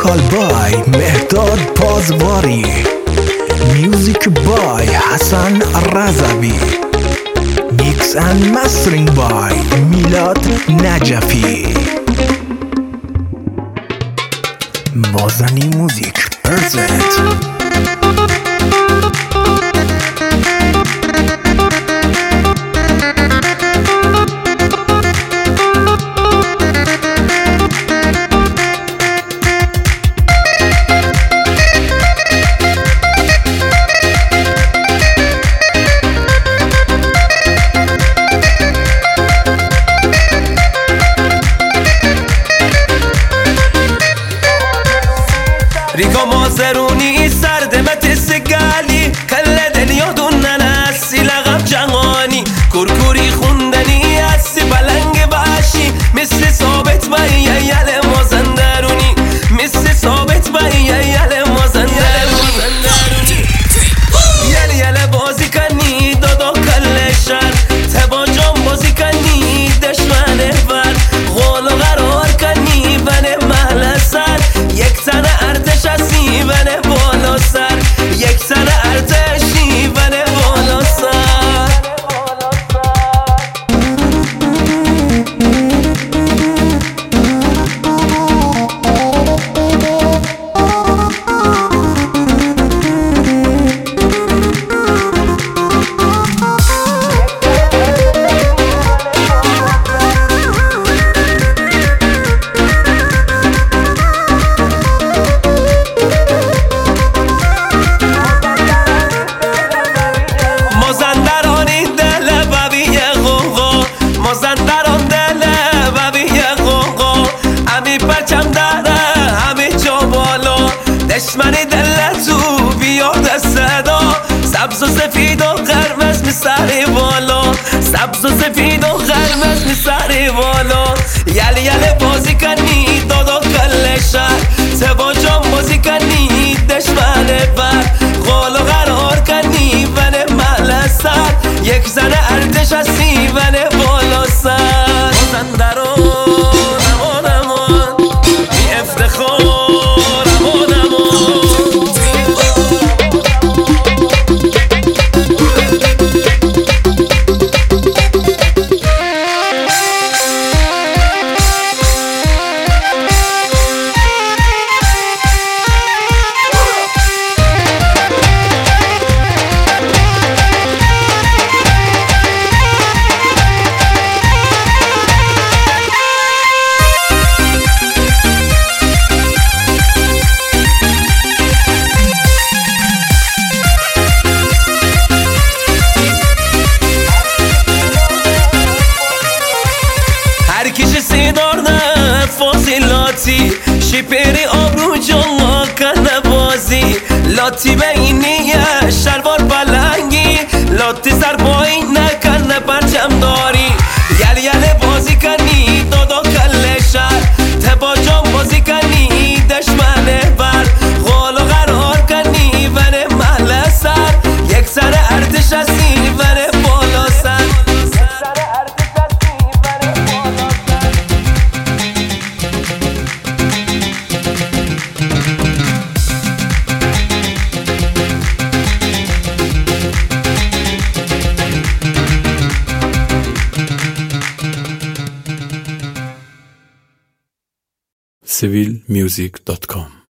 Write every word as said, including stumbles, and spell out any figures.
وکال بای مهداد پازواری، میوزیک بای حسن رضوی، میکس اند مسترینگ بای میلاد نجفی. بازنی موزیک پرزنت. ريكو موزروني سرد متسقالي كل دنيا دون ناسي لغب جواني كركوري خوندني هسي بلنگ باشي مثل ثابت بایی یل مازندرونی مثل ثابت بایی یل مازندرونی یل یل بازی کنی دادا کل شر تبا جام بازی کنی دشمن بر غول و قرار کنی بنه محل سر یک تنه ارتش هستی بنه بالا سر یک تنه ارتشی بنه بالا سر. مازندران دل ببی قوقا امی پرچم داره امی جا بالا دشمنی دل تو بیاد صدا سبز و سفید و قرمز می سری بالا سبز و سفید و قرمز می سری بالا یل یل بازی کنی دادا کل شهر تبا جام بازی کنی دشمن بر قول و قرار کنی بنه محل سر یک زنه ارتش هستی بنه بالا سر. مازندران امان امان بی افتخار امان امان. شیپری آبرو جا کنه بازی لاتی بینی شلوار بلنگی لاتی سر پایی نکنه پرچم داری یل یل بازی کنی دادا کل شهر تبا جام بازی کنی دشمن بر غول و قرار کنی بنه محل سر یک سر ارتش هستی بنه بالا سر. سیویل میوزیک دات کام